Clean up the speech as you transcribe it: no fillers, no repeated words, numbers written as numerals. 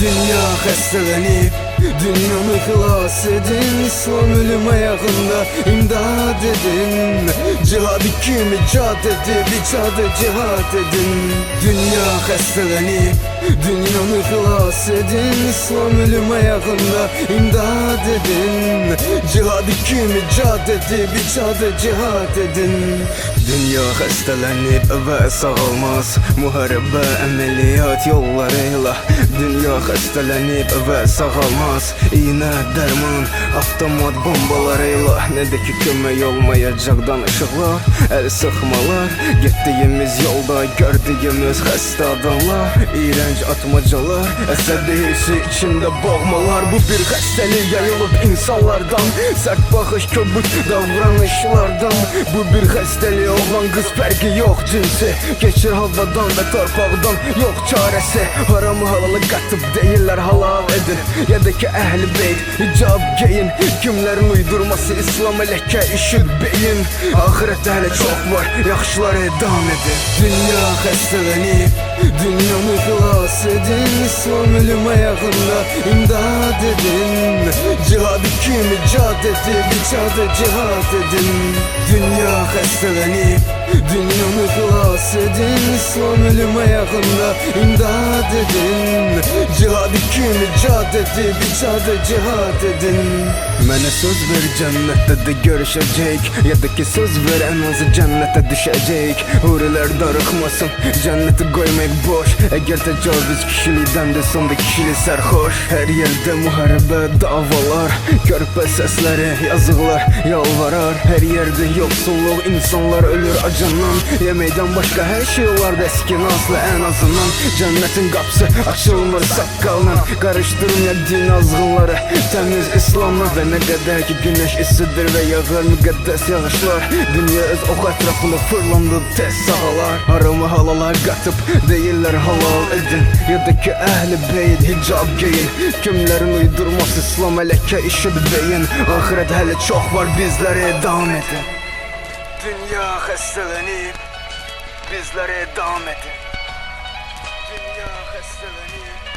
Dünya xəstələnib, dünyanı xilas edin. İslam ölüm ayağında imdad edin. Cihadı kim icat edib, icadı cihad edin. Dünya xəstələnib, dünyanı xilas edin. İslam ölüm ayağında imdad edin. Cihadı kim icat edib, icadı cihad edin. Dünya xəstələnib və sağalmaz, müharibə əməliyyat yollarıyla. Dünya xəstələnib və sağalmaz, iğnə, dərman, avtomat bombalarıyla. Nə də ki kömək olmayacaq danışıqlar, əl sıxmalar, getdiyimiz yolda gördüyümüz xəstə adamlar. İğrənc atmacalar, əsəbi hissi içində boğmalar. Bu bir xəstəlik yayılıb insanlardan, sərt baxış, köbük davranışlardan. Bu bir xəstəlik, oğlan qız fərqi yox cinsi, keçir havadan və torpaqdan, yox çarəsi. Haramı halalı qatıb deyirlər halal edin, ya da ki əhl-i beyt hicab geyin. Kimlərin uydurması İslam ləkə işid beyin. Ahirətdə hələ çox var, yaxşılar edam edin. Dünya xəstələnib, dünyanı xilas edin. İslam ölüm ayağında imdad edin. Cihadı kim icat edib, icadı cihad edin. Dünya xəstələnib, dünyanı xilas edin. İslam ölüm ayağında imdad edin. Cihadı kim icat edib, icadı cihad edin. Mənə söz ver cənnətdə də görüşəcək, ya da ki söz ver ən azı cənnətə düşəcək. Hurilər darıxmasın, cənnəti qoymaq boş. Əgər təcavüz kişilikdən də sonda kişilik sərxoş. Hər yerdə müharibə, davalar, körpə səsləri, yazıqlar yalvarar. Hər yerdə yoxsulluq, insanlar ölür acından. Yeməkdən başqa hər şey olar da əskinaslı ən azından. Cənnətin qapısı açılmır saqqalla, qarışdırın ya din azğınları təmiz İslamla. Və nə qədər ki günəş istidir və yağar müqəddəs yağışlar, dünya öz ox ətrafında fırlanıb tez sağalar. Haramı halalar qatıb deyirlər halal edin, ya da ki əhl-i beyt hicab geyin. Kimlərin uydurması İslam ləkə işid beyin. Ahirət hələ çox var, bizlərə edam edin. Dünya xəstələnib, bizlərə edam edin. Dünya xəstələnib.